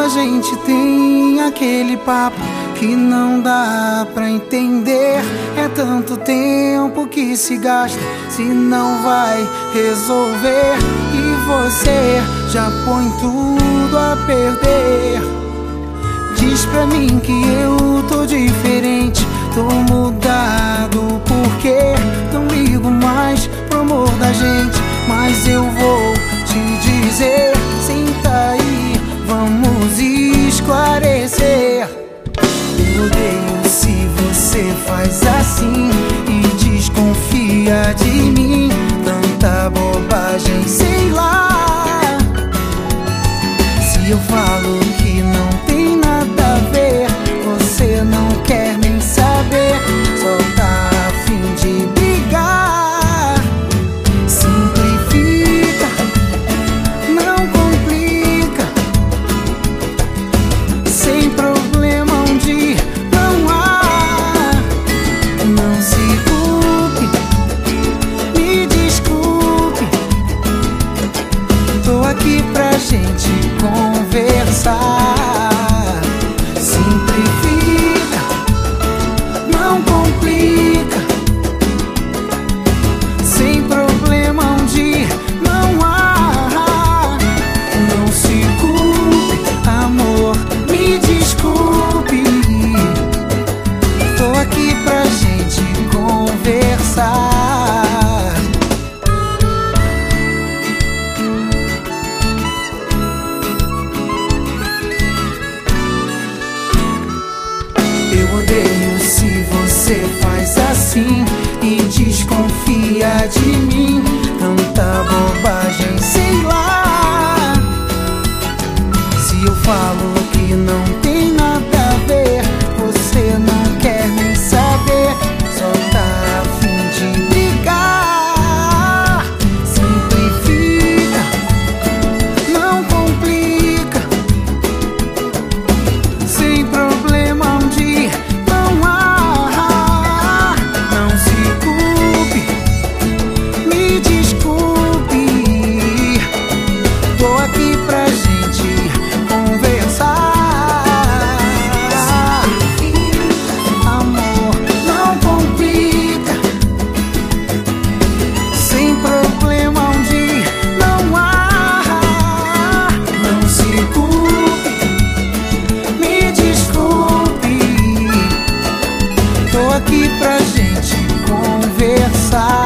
a gente tem aquele papo que não dá pra entender. É tanto tempo que se gasta se não vai resolver, e você já põe tudo a perder. Diz pra mim que eu tô diferente, tô mudado, porque não ligo mais pro amor da gente. Mas eu vou te dizer, senta aí, vamos esclarecer. Eu odeio se você faz assim e desconfia de mim. Tanta bobagem, sei lá. Se eu falo que não tem nada a ver, você não quer nem saber, só tá a fim de brigar. Simplifica, não complica, sem problema onde não há. Não se culpe, me desculpe, tô aqui pra gente conversar. Simplifica, não complica, sem problema onde não há. Não se culpe, amor, me desculpe, tô aqui pra gente conversar. Eu odeio se você faz assim e desconfia de mim. Tanta bobagem, sei lá. Se eu falo que não tem nada a ver, você não quer nem saber, só tá a fim de brigar. Simplifica, não complica, sem problema onde não há. Não se culpe, me desculpe, tô aqui pra gente conversar. Amor, não complica, sem problema onde não há. Não se culpe, me desculpe, tô aqui pra gente conversar.